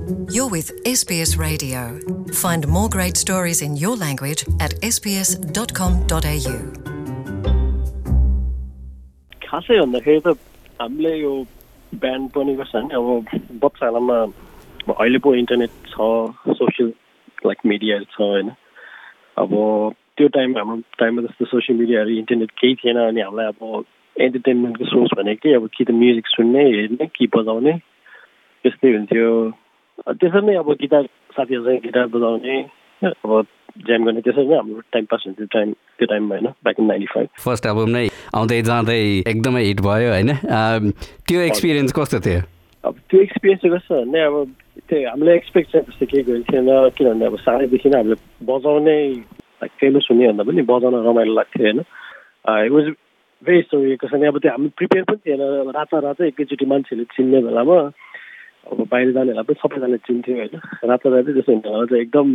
You're with SBS Radio. Find more great stories in your language at sbs.com.au. खासै भन्दाखेरि त हामीले यो ब्यान्ड पनि गर्छ नि अब बच्चाहरूमा अहिले पो इन्टरनेट छ सोसियल लाइक मिडियाहरू छ होइन अब त्यो टाइम हाम्रो टाइममा जस्तो सोसियल मिडियाहरू इन्टरनेट केही थिएन अनि हामीलाई अब एन्टरटेनमेन्टको सोर्स भनेको कि अब कि त म्युजिक सुन्ने हेर्ने कि बजाउने त्यस्तै हुन्थ्यो त्यसरी नै अब गिटार साथीहरूसँग गिटार बजाउने अब ज्याम गर्ने त्यसरी नै हाम्रो टाइम पास हुन्थ्यो त्यो टाइममा होइन ब्याक इन 95 फर्स्ट एल्बम नै आउँदै जाँदै एकदमै हिट भयो होइन त्यो एक्सपिरियन्स कस्तो थियो अब त्यो एक्सपिरियन्स चाहिँ कस्तो भने अब त्यो हामीले एक्सपेक्ट चाहिँ त्यस्तो केही गरेको थिएन किनभने अब सानैदेखि नै हामीले बजाउने लाइक फेमस हुने भन्दा पनि बजाउन रमाइलो लाग्थ्यो होइन इट वाज भेरी स्टोरी कसरी अब त्यो हामी प्रिपेयर पनि थिएन रातारात एकैचोटि मान्छेहरूले चिन्ने बेलामा अब बाहिर जानेहरूलाई पनि सबैजनाले चिन्थ्यो होइन रातारातै जस्तो हुन्छ चाहिँ एकदम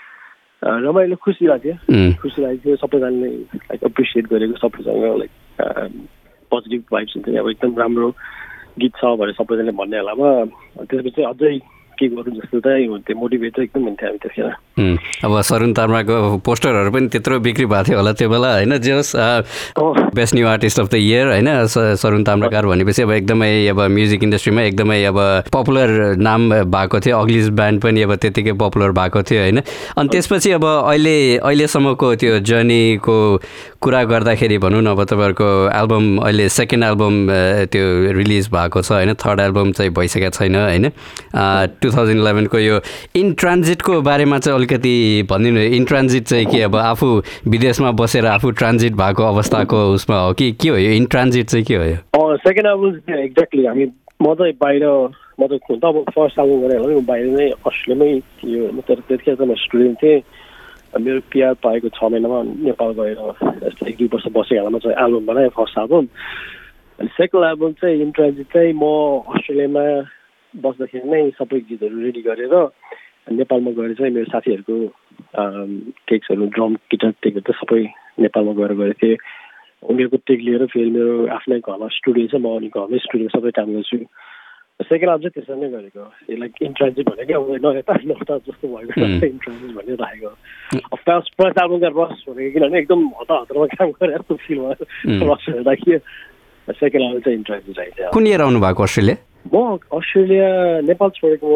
रमाइलो खुसी लागेको थियो सबैजनाले लाइक एप्रिसिएट गरेको सबैसँग लाइक पोजिटिभ भाइब्स हुन्थ्यो अब एकदम राम्रो गीत छ भनेर सबैजनाले भन्ने बेलामा त्यसपछि अझै के गरौँ जस्तो चाहिँ हुन्थ्यो मोटिभेट चाहिँ एकदम हुन्थ्यो हामी त्यतिखेर अब सरुण तामाङको पोस्टरहरू पनि त्यत्रो बिक्री भएको थियो होला त्यो बेला होइन जे होस् best new artist of the year होइन सरुण ताम्राकार भनेपछि अब एकदमै अब म्युजिक इन्डस्ट्रीमा एकदमै अब पपुलर नाम भएको थियो अग्लिज ब्यान्ड पनि अब त्यतिकै पपुलर भएको थियो होइन अनि त्यसपछि अब अहिलेसम्मको त्यो जर्नीको कुरा गर्दाखेरि भनौँ न अब तपाईँहरूको एल्बम अहिले सेकेन्ड एल्बम त्यो रिलिज भएको छ होइन थर्ड एल्बम चाहिँ भइसकेको छैन होइन 2011 को यो इन ट्रान्जिटको बारेमा चाहिँ अलिकति भनिदिनु इन ट्रान्जिट चाहिँ के अब आफू विदेशमा बसेर आफू ट्रान्जिट भएको अवस्थाको उसमा हो कि के हो यो इन ट्रान्जिट चाहिँ के हो यो सेकेन्ड एल्बम एक्ज्याक्टली हामी म चाहिँ बाहिर म चाहिँ तब फर्स्ट एल्बम गरेँ होला बाहिर नै अस्ट्रेलियामै थियो होइन तर त्यतिखेर त म स्टुडेन्ट थिएँ मेरो पिआर पाएको 6 महिनामा नेपाल गएर यस्तो 1-2 वर्ष बसेको बेलामा चाहिँ एल्बम बनाएँ फर्स्ट एल्बम अनि सेकेन्ड एल्बम चाहिँ इन ट्रान्जिट चाहिँ म अस्ट्रेलियामा बस्दाखेरि नै सबै गीतहरू रेडी गरेर नेपालमा गएर चाहिँ मेरो साथीहरूको टेक्सहरू ड्रम गिटार टेकहरू त सबै नेपालमा गएर गरेको थिएँ उनीहरूको टेक लिएर फेरि मेरो आफ्नै घरमा स्टुडियो छ म अनि घरमै स्टुडियो सबै काम गर्छु सेकेन्ड एल्बम चाहिँ त्यसरी नै गरेको लाइक इन ट्रान्जिट भनेको अब नयता जस्तो भएको इन ट्रान्जिट भन्ने राखेको फर्स्ट एल्बमका रस भनेको किनभने एकदम हतारमा काम गरेर जस्तो फिल भयो रस हेर्दा के सेकेन्ड एल्बम चाहिँ इन ट्रान्जिट राखेको कुन इयर आउनु भएको अस्ट्रेलिया म अस्ट्रेलिया नेपाल छोडेको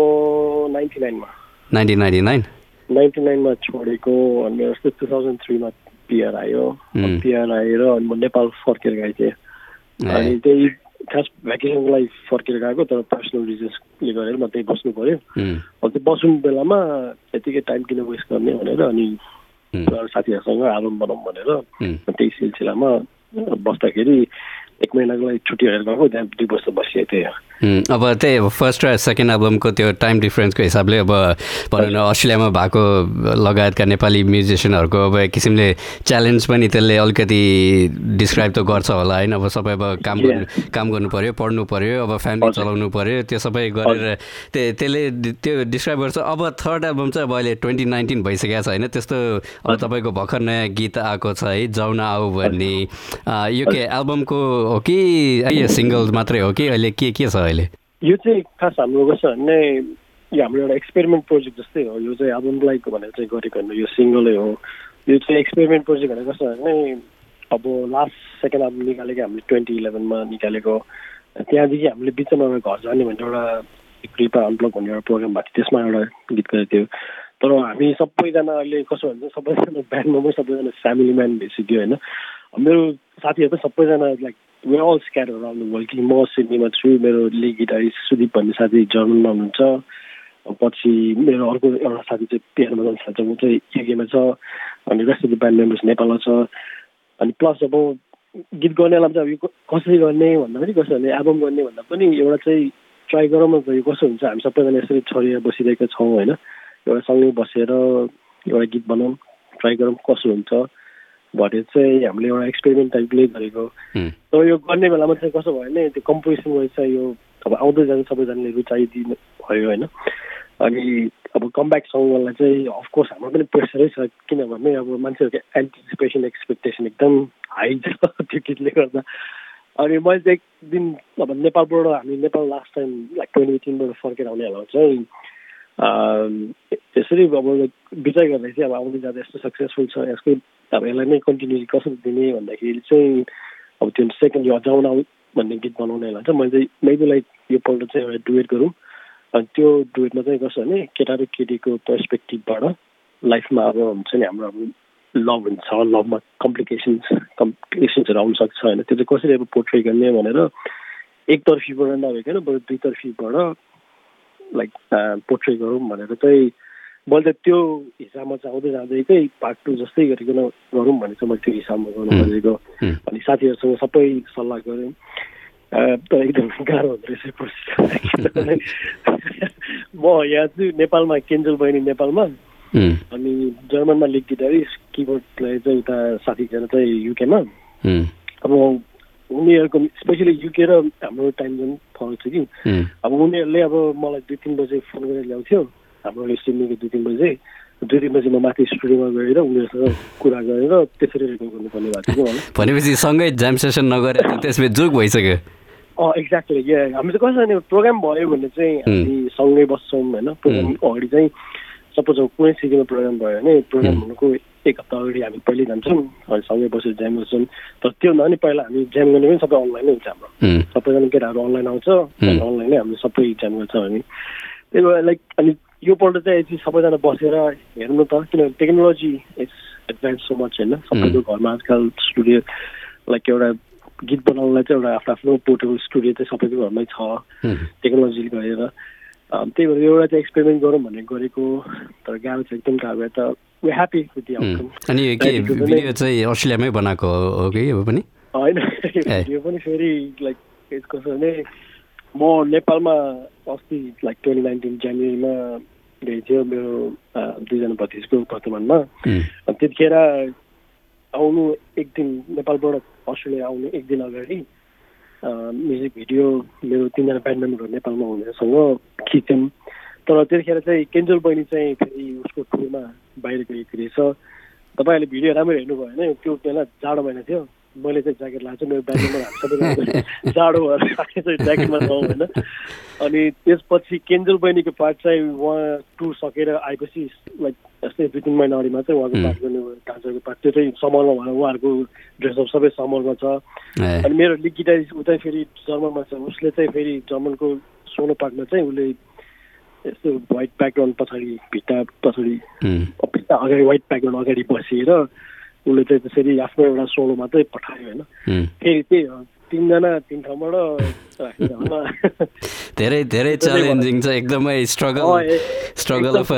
99 मा छोडेको अनि मेरो जस्तो 2003 मा पिआर आयो पिआर आएर अनि म नेपाल फर्केर गएको थिएँ अनि त्यही खास भ्याकेसनको लागि फर्केर गएको तर पर्सनल रिजन्सले गरेर म त्यही बस्नु पऱ्यो अनि त्यो बस्नु बेलामा त्यतिकै टाइम किन वेस्ट गर्ने भनेर अनि साथीहरूसँग एल्बम बनाऊँ भनेर त्यही सिलसिलामा बस्दाखेरि 1 महिनाको लागि छुट्टी हेरेर गएको त्यहाँ 2 वर्ष बसिएको थियो अब त्यही फर्स्ट र सेकेन्ड एल्बमको त्यो टाइम डिफरेन्सको हिसाबले अब भनौँ न अस्ट्रेलियामा भएको लगायतका नेपाली म्युजिसियनहरूको अब एक किसिमले च्यालेन्ज पनि त्यसले अलिकति डिस्क्राइब त गर्छ होला होइन अब सबै अब काम गर्नु पऱ्यो पढ्नु पऱ्यो अब फ्यामिली चलाउनु पऱ्यो त्यो सबै गरेर त्यसले त्यो डिस्क्राइब गर्छ अब थर्ड एल्बम चाहिँ अब अहिले 2019 भइसकेको छ होइन त्यस्तो अब तपाईँको भर्खर नयाँ गीत आएको छ है जाउन आऊ भन्ने यो के एल्बमको हो कि सिङ्गल मात्रै हो कि अहिले के छ अहिले यो चाहिँ खास हाम्रो कस्तो भने यो हाम्रो एउटा एक्सपेरिमेन्ट प्रोजेक्ट जस्तै हो यो चाहिँ एल्बमलाई भनेर चाहिँ गरेको होइन यो सिङ्गलै हो यो चाहिँ एक्सपेरिमेन्ट प्रोजेक्ट भनेर कस्तो भने अब लास्ट सेकेन्ड एल्बम निकालेको हामीले 2011 मा निकालेको त्यहाँदेखि हामीले बिचमा घर जाने भन्ने एउटा कृपा अनब्लक भन्ने एउटा प्रोग्राम भएको थियो त्यसमा एउटा गीत गरेको थियो तर हामी सबैजना अहिले कसो भन्छ सबैजना ब्यान्ड मेम्बर सबैजना फ्यामिली म्यान भइसक्यो होइन मेरो साथीहरू पनि सबैजना like we all scatter around the world कि म सिडनीमा छु मेरो लिड गिटारिस्ट सुदीप भन्ने साथी जर्मनमा हुनुहुन्छ पछि मेरो अर्को एउटा साथी चाहिँ पियानो बजाउन थाल्छ ऊ चाहिँ युकेमा छ अनि rest of the band members नेपालमा छ अनि प्लस अब गीत गर्नेलाई चाहिँ अब यो कसरी गर्ने भन्दा पनि कसो भने एल्बम गर्ने भन्दा पनि एउटा चाहिँ ट्राई गरौँ न त यो कसो हुन्छ हामी सबैजना यसरी छोडेर बसिरहेका छौँ होइन एउटा सँगै बसेर एउटा गीत बनाऊँ ट्राई गरौँ कसो हुन्छ भनेर चाहिँ हामीले एउटा एक्सपेरिमेन्ट टाइपले गरेको तर यो गर्ने बेलामा चाहिँ कसो भयो भने त्यो कम्पोजिसन वाइज चाहिँ यो अब आउँदै जान्छ सबैजनाले रुचाइदिनु भयो होइन अनि अब कमब्याक सङ्गलाई चाहिँ अफकोर्स हाम्रो पनि प्रेसरै छ किनभने अब मान्छेहरूको एन्टिसिपेसन एक्सपेक्टेसन एकदम हाई छ त्यो गीतले गर्दा अनि मैले चाहिँ एक दिन अब नेपालबाट हामी नेपाल लास्ट टाइम लाइक 2018बाट फर्केर आउने बेला चाहिँ यसरी अब विचार गर्दा चाहिँ अब आउँदै जाँदा यस्तो सक्सेसफुल छ यसको अब यसलाई नै कन्टिन्यू कसरी दिने भन्दाखेरि चाहिँ अब त्यो सेकेन्ड यो जाउन आउट भन्ने गीत बनाउने लान्छ मैले चाहिँ मेबी लाइक यो पल्ट चाहिँ एउटा डुएट गरौँ अनि त्यो डुएटमा चाहिँ कस्तो भने केटा र केटीको पर्सपेक्टिभबाट लाइफमा अब हुन्छ नि हाम्रो अब लभ हुन्छ लभमा कम्प्लिकेसन्सहरू आउन सक्छ होइन त्यो चाहिँ कसरी अब पोर्ट्रे गर्ने भनेर एकतर्फीबाट नभइकन बरु दुईतर्फीबाट लाइक पोर्ट्रे गरौँ भनेर चाहिँ मैले त्यो हिसाबमा चाहिँ आउँदै जाँदैकै पार्ट 2 जस्तै गरिकन गरौँ भने चाहिँ मैले त्यो हिसाबमा गर्नु खोजेको अनि साथीहरूसँग सबै सल्लाह गरेँ तर एकदम गाह्रो हुँदो रहेछ प्रोसेस म यहाँ चाहिँ नेपालमा केन्जल बहिनी नेपालमा अनि जर्मनमा लिड गिटारिस्ट किबोर्ड प्लेयर चाहिँ उता साथीजना चाहिँ युकेमा अब उनीहरूको स्पेसली युके र हाम्रो टाइम जोन फरक छ कि अब उनीहरूले अब मलाई 2-3 बजे फोन गरेर ल्याउँथ्यो हाम्रो सिडनीको 2-3 बजे 2-3 बजे म माथि स्टुडियोमा गएर उनीहरूसँग कुरा गरेर त्यसरी रेकर्ड गर्नुपर्ने भएको थियो मलाई भनेपछि सँगै जाम सेसन नगरे त्यसमा जोक भइसक्यो एक्ज्याक्टली हामी चाहिँ कसरी प्रोग्राम भयो भने चाहिँ हामी सँगै बस्छौँ होइन प्रोग्राम अगाडि चाहिँ सपोज अब कुनै सिटीमा प्रोग्राम भयो भने प्रोग्राम हुनुको 1 हप्ता अगाडि हामी पहिले जान्छौँ अनि सँगै बसेर ज्याम गर्छौँ तर त्यो नभए पहिला हामी ज्याम गर्ने पनि सबै अनलाइनै हुन्छ हाम्रो सबैजना केटाहरू अनलाइन आउँछ अनलाइनै हामीले सबै ज्याम गर्छौँ हामी त्यही भएर लाइक अनि योपल्ट चाहिँ सबैजना बसेर हेर्नु त किनभने technology is advance so much होइन सबैको घरमा आजकल स्टुडियो लाइक एउटा गीत बनाउनलाई चाहिँ एउटा आफ्नो पोर्टेबल स्टुडियो चाहिँ सबैको घरमै छ टेक्नोलोजीले गरेर त्यही भएर एउटा चाहिँ एक्सपेरिमेन्ट गरौँ भनेर गरेको तर गाह्रो छ एकदम गाह्रो त we happy with the outcome अनि के भिडियो चाहिँ अस्ट्रेलियामै बनाएको हो कि अब पनि होइन भिडियो पनि फेरि लाइक कसो भने म नेपालमा अस्ति लाइक 2019 जनवरीमा गएको थियो मेरो 2जना भतिजको वर्तमानमा त्यतिखेर आउनु एक दिन नेपालबाट अस्ट्रेलिया आउनु एक दिन अगाडि म्युजिक भिडियो मेरो 3जना ब्यान्ड मेम्बरहरू नेपालमा हुनेसँग खिच्यौँ तर त्यतिखेर चाहिँ केन्जल बहिनी चाहिँ फेरि उसको टुरमा बाहिर गएको रहेछ तपाईँहरूले भिडियो राम्रो हेर्नुभयो भने त्यो बेला जाडो महिना थियो मैले चाहिँ ज्याकेट लाएको मेरो ब्यान्ड मेम्बर सबैजना जाडो भएर चाहिँ ज्याकेटमा छौँ होइन अनि त्यसपछि केन्जल बहिनीको पार्ट चाहिँ उहाँ टुर सकेर आएपछि लाइक यस्तै 2-3 महिना अगाडि मात्रै उहाँको पार्ट गर्ने डान्सरको पार्ट त्यो चाहिँ समरमा भएर उहाँहरूको ड्रेसअप सबै समरमा छ अनि मेरो लिड गिटारिस्ट उतै फेरि जर्मनमा छ उसले चाहिँ फेरि जर्मनको सोलो पार्टमा चाहिँ उसले यस्तो व्हाइट ब्याकग्राउन्ड पछाडि भित्ता पछाडि भित्ता अगाडि व्हाइट ब्याकग्राउन्ड अगाडि बसेर उसले चाहिँ त्यसरी आफ्नो एउटा सोलो मात्रै पठायो होइन फेरि त्यही हो 3जना 3 ठाउँबाट राखेर होला धेरै धेरै च्यालेन्जिङ छ एकदमै struggle of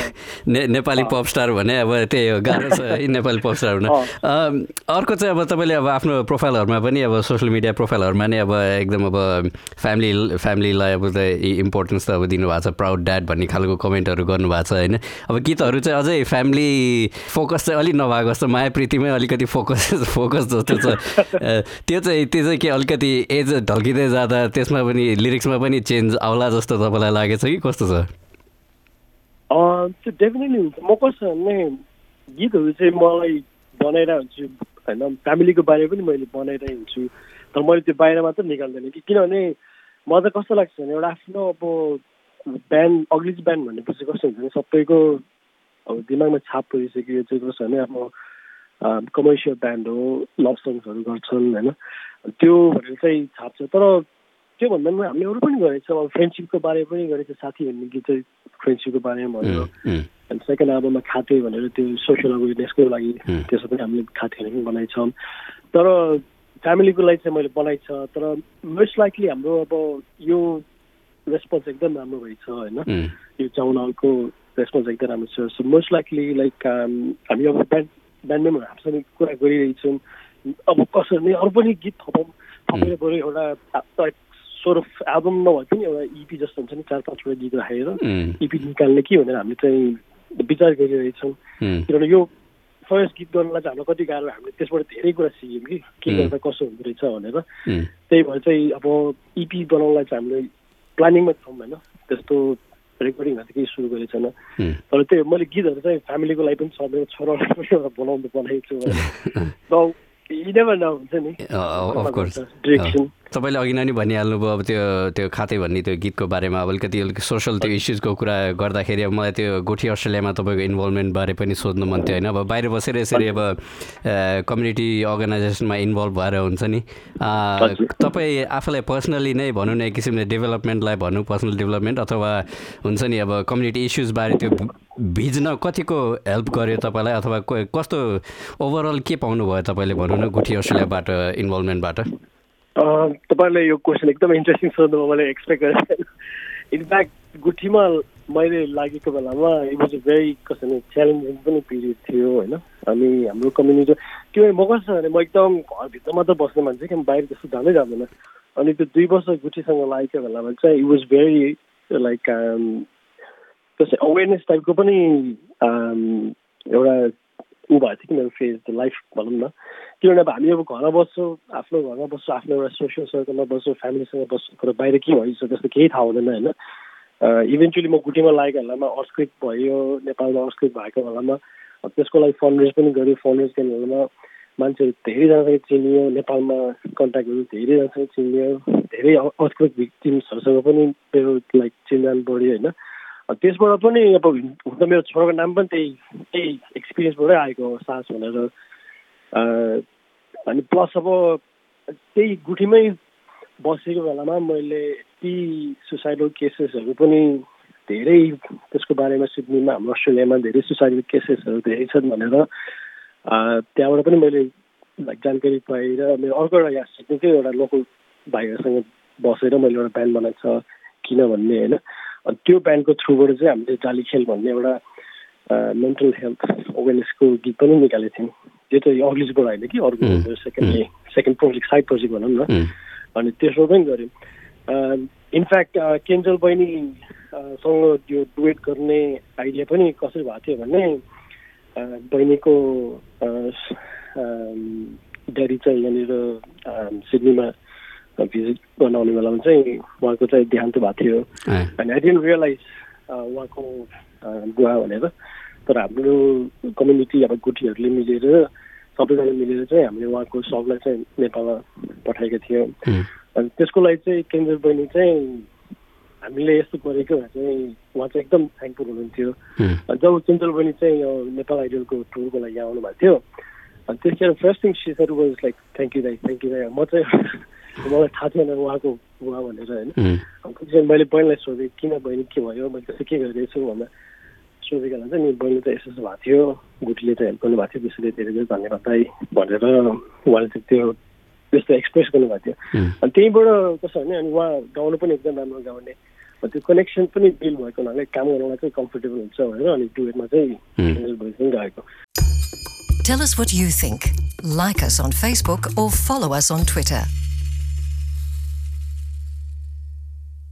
Nepali pop star भने अब त्यही हो गाह्रो छ है नेपाली पप स्टार हुन अर्को चाहिँ अब तपाईँले अब आफ्नो प्रोफाइलहरूमा पनि अब सोसियल मिडिया प्रोफाइलहरूमा नै अब एकदम अब फ्यामिलीलाई अब त इम्पोर्टेन्स त अब दिनुभएको छ प्राउड ड्याड भन्ने खालको कमेन्टहरू गर्नुभएको छ होइन अब गीतहरू चाहिँ अझै फ्यामिली फोकस चाहिँ अलिक नभएको जस्तो माया प्रीतिमै अलिकति फोकस जस्तो छ त्यो चाहिँ के अलिकति एज ढल्किँदै जाँदा त्यसमा पनि लिरिक्समा पनि चेन्ज आउला जस्तो तपाईँलाई लागेछ कि कस्तो छ त्यो डेफिनेटली हुन्छ म कस्तो भने गीतहरू चाहिँ मलाई बनाएर हुन्छु होइन फ्यामिलीको बारेमा पनि मैले बनाइरहेको हुन्छु तर मैले त्यो बाहिर मात्र निकाल्दैन कि किनभने मलाई चाहिँ कस्तो लाग्छ भने एउटा आफ्नो अब ब्यान्ड अग्लिज ब्यान्ड भनेपछि कस्तो हुन्छ भने सबैको अब दिमागमा छाप परिसक्यो चाहिँ कस्तो भने आफ्नो कमर्सियल ब्यान्ड हो लभ सङ्ग्सहरू गर्छन् होइन त्यो भनेर चाहिँ छाप छ तर त्योभन्दा पनि हामीले अरू पनि गरेको छौँ अब फ्रेन्डसिपको बारेमा पनि गरेको छ साथी भन्ने गीत चाहिँ फ्रेन्डसिपको बारेमा भयो अनि सेकेन्ड एल्बममा खाते भनेर त्यो सोसियल अवेरनेसको लागि त्यसो पनि हामीले खातेहरू पनि बनाएको छौँ तर फ्यामिलीको लागि चाहिँ मैले बनाएको छ तर मोस्ट लाइकली हाम्रो अब यो रेस्पोन्स एकदम राम्रो भएछ होइन यो चाउनाको रेस्पोन्स एकदम राम्रो छ सो मोस्ट लाइकली लाइक हामी अब ब्यान्ड मेम्बर हामीसँग कुरा गरिरहेछौँ अब कसरी अरू पनि गीत थपेर बरु एउटा सोर अफ एल्बम नभए पनि एउटा इपी जस्तो हुन्छ नि 4-5 गीत राखेर इपी निकाल्ने कि भनेर हामीले चाहिँ विचार गरिरहेछौँ किनभने यो फर्स्ट गीत गर्नलाई चाहिँ हामीलाई कति गाह्रो हामीले त्यसबाट धेरै कुरा सिक्यौँ कि के गर्दा कसो हुँदो रहेछ भनेर त्यही भएर चाहिँ अब इपी बनाउनलाई चाहिँ हामीले प्लानिङमा छौँ होइन त्यस्तो रेकर्डिङहरू चाहिँ केही सुरु गरेको छैन तर त्यो मैले गीतहरू चाहिँ फ्यामिलीको लागि पनि छ मेरो छोरालाई पनि एउटा बनाएको छु You never know, हुन्छ नि of course. Direction. तपाईँले अघि नै भनिहाल्नुभयो अब त्यो खाते भन्ने त्यो गीतको बारेमा अब अलिकति सोसल त्यो इस्युजको कुरा गर्दाखेरि अब मलाई त्यो गुठी अस्ट्रेलियामा तपाईँको इन्भल्भमेन्ट बारे पनि सोध्नु मन थियो होइन अब बाहिर बसेर यसरी अब कम्युनिटी अर्गनाइजेसनमा इन्भल्भ भएर हुन्छ नि तपाईँ आफूलाई पर्सनली नै भनौँ न एक किसिमले डेभलपमेन्टलाई भनौँ पर्सनल डेभलपमेन्ट अथवा हुन्छ नि अब कम्युनिटी इस्युजबारे त्यो भिज्न कतिको हेल्प गर्यो तपाईँलाई अथवा कस्तो ओभरअल के पाउनुभयो तपाईँले भनौँ न गुठी अस्ट्रेलियाबाट इन्भल्भमेन्टबाट तपाईँले यो क्वेसन एकदमै इन्ट्रेस्टिङ सोध्नु मैले एक्सपेक्ट गरेको थिएन इनफ्याक्ट गुठीमा मैले लागेको बेलामा इट वाज अ भेरी कसरी च्यालेन्जिङ पनि पिरियड थियो होइन अनि हाम्रो कम्युनिटी त्यो म कस्तो छ भने म एकदम घरभित्र मात्र बस्ने मान्छे कि बाहिर त्यस्तो जाँदै जाँदैन अनि त्यो 2 वर्ष गुठीसँग लागेको बेलामा चाहिँ इट वाज भेरी लाइक कसै अवेरनेस टाइपको पनि एउटा ऊ भएको थियो कि मेरो फेज द लाइफ भनौँ न किनभने अब हामी अब घरमा बस्छौँ आफ्नो घरमा बस्छौँ आफ्नो एउटा सोसियल सर्कलमा बस्छौँ फ्यामिलीसँग बस्छौँ तर बाहिर के भइसक्यो त्यस्तो केही थाहा हुँदैन होइन इभेन्चुली म गुठीमा लागेको बेलामा अर्थक्वेक भयो नेपालमा अर्थक्वेक भएको बेलामा त्यसको लागि फन्ड रेज पनि गऱ्यो फन्ड रेज गर्ने बेलामा मान्छेहरू धेरैजनासँग चिनियो नेपालमा कन्ट्याक्टहरू धेरैजनासँग चिनियो धेरै अर्थक्वेक भिक्टिम्सहरूसँग पनि मेरो लाइक चिनजान बढ्यो होइन त्यसबाट पनि अब हुन त मेरो छोराको नाम पनि त्यही एक्सपिरियन्सबाटै आएको हो सास भनेर अनि प्लस अब त्यही गुठीमै बसेको बेलामा मैले ती सुसाइडल केसेसहरू पनि धेरै त्यसको बारेमा सिडनीमा हाम्रो अस्ट्रेलियामा धेरै सुसाइडल केसेसहरू धेरै छन् भनेर त्यहाँबाट पनि मैले जानकारी पाएँ र मेरो अर्को एउटा यहाँ सिडनीकै एउटा लोकल भाइहरूसँग बसेर मैले एउटा ब्यान्ड बनाएको छ किन भन्ने होइन अनि त्यो ब्यान्डको थ्रुबाट चाहिँ हामीले जाली खेल भन्ने एउटा मेन्टल हेल्थ अवेरनेसको गीत पनि निकालेको थियौँ त्यो चाहिँ अग्लिजबाट होइन कि अर्को सेकेन्ड प्रोजेक्ट साइड प्रोजेक्ट भनौँ न अनि त्यसो पनि गऱ्यौँ इनफ्याक्ट केन्जल बहिनीसँग त्यो डुएट गर्ने आइडिया पनि कसरी भएको थियो भने बहिनीको ड्याडी चाहिँ यहाँनिर सिडनीमा भिजिट गर्न आउने बेलामा चाहिँ उहाँको चाहिँ देहान्त भएको थियो अनि आई डिडन्ट रियलाइज उहाँको बुवा भनेर तर हाम्रो कम्युनिटी अब गुठीहरूले मिलेर सबैजना मिलेर चाहिँ हामीले उहाँको शवलाई चाहिँ नेपालमा पठाएका थियौँ अनि त्यसको लागि चाहिँ केन्द्र बहिनी चाहिँ हामीले यस्तो गरेको भए चाहिँ उहाँ चाहिँ एकदम थ्याङ्कफुल हुनुहुन्थ्यो जब केन्द्र बहिनी चाहिँ यो नेपाल आइडलको टुरको लागि आउनु भएको थियो अनि त्यसखेर first thing she said was like thank you दाइ म चाहिँ मलाई थाहा थिएन उहाँको बुवा भनेर होइन मैले बहिनीलाई सोधेँ किन बहिनी के भयो मैले त्यस्तो के गरिरहेको छु भनेर सोधेको बेला चाहिँ नि बहिनी त यस्तो भएको थियो गुठीले चाहिँ हेल्प गर्नुभएको थियो त्यसैले धेरै धेरै धन्यवाद दाइ भनेर उहाँले चाहिँ त्यो त्यस्तो एक्सप्रेस गर्नुभएको थियो अनि त्यहीँबाट कस्तो भने अनि उहाँ गाउनु पनि एकदम राम्रो गाउने त्यो कनेक्सन पनि बिल्ड भएको हुनाले काम गर्नलाई चाहिँ कम्फर्टेबल हुन्छ भनेर अनि डुएटमा चाहिँ गाएको Tell us what you think. Like us on Facebook or follow us on Twitter.